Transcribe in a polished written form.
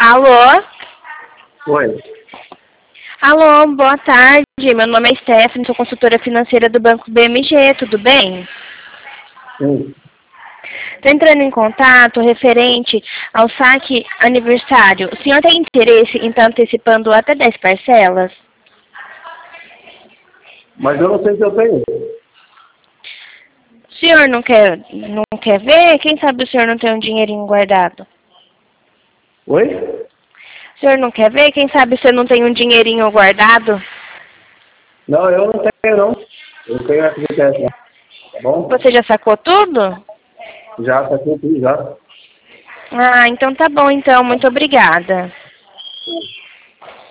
Alô? Oi. Alô, boa tarde. Meu nome é Stephanie, sou consultora financeira do Banco BMG, tudo bem? Sim. Estou entrando em contato referente ao saque aniversário. O senhor tem interesse em estar antecipando até 10 parcelas? Mas eu não sei se eu tenho. O senhor não quer ver? Quem sabe o senhor não tem um dinheirinho guardado? Oi? O senhor não quer ver? Quem sabe você não tem um dinheirinho guardado? Não, eu não tenho, não. Eu tenho FGTS, não. Tá bom? Você já sacou tudo? Já saquei tudo, já. Ah, então tá bom então. Muito obrigada.